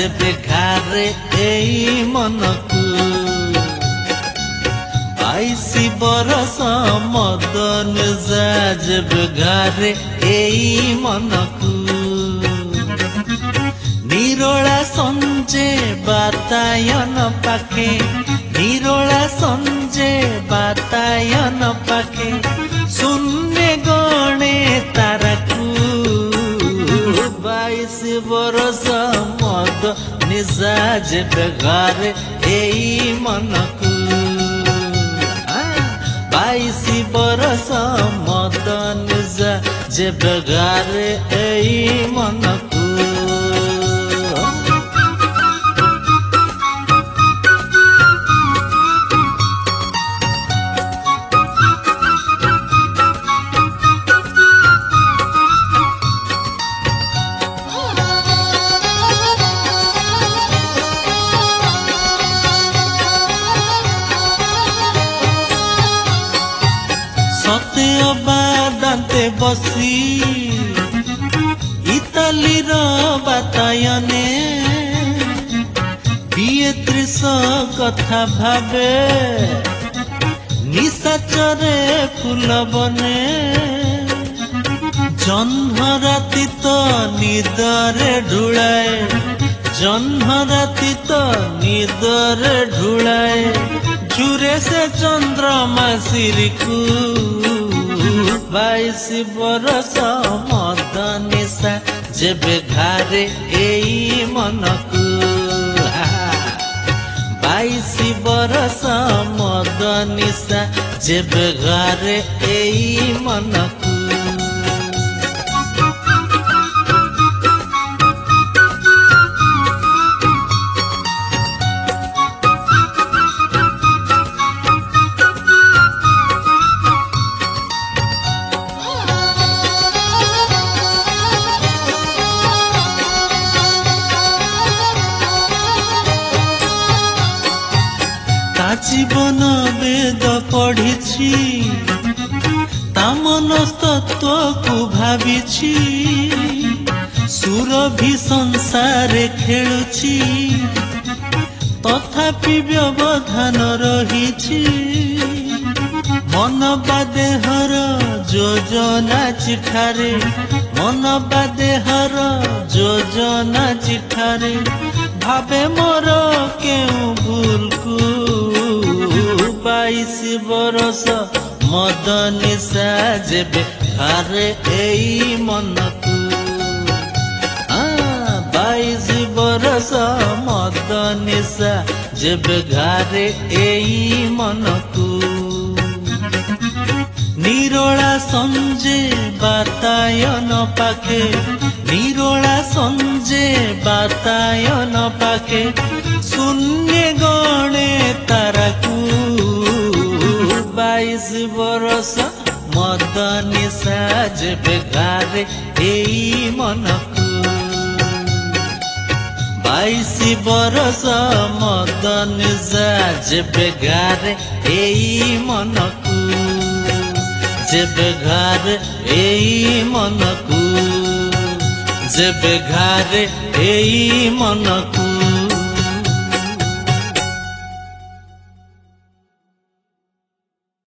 जेबे घारे एई मनकू 22 बरस मदन जा जेबे घारे एई मनकू निरोला संजे बातायन पाखे निरोला संजे बातायन पाखे शून्य गणे ताराकू 22 बरस मद निजा जेबे घारे एई मनकू 22 बरस मद निजा जेबे घारे एई मनकू सत्य बादांते बसी इताली बातायने बीएत्रिश कथा भावे निशाचरे फूल बने जह्न राति तो निदरे ढुलाए जह्न राति तो निदरे ढुलाए जुरे से चंद्रमा सिरिकू 22 बरस मद निशा जेबे घारे एई मनकू 22 बरस मद निशा जेबे घारे एई मनकू जीवन वेद पढ़ी ता मनस्तत्व को भावी सुरभि संसार खेलुची तथापि व्यवधान रही मन बादेहर योजना चिठारे मन बादेहर योजना चिठारे भावे मोर केउ भूल को 22 बरस मद निशा जेबे घारे एई मनकू 22 बरस मद निशा जेबे घारे एई मनकू निरोला संजे बातायन पाखे निरोला संजे बातायन पाखे शून्य गणे ताराकू 22 बरस मद निशा जेबे घारे एई मनकू 22 बरस मद निशा जेबे घारे एई मनकू जेबे घारे एई मनकू जेबे घारे एई मनकू।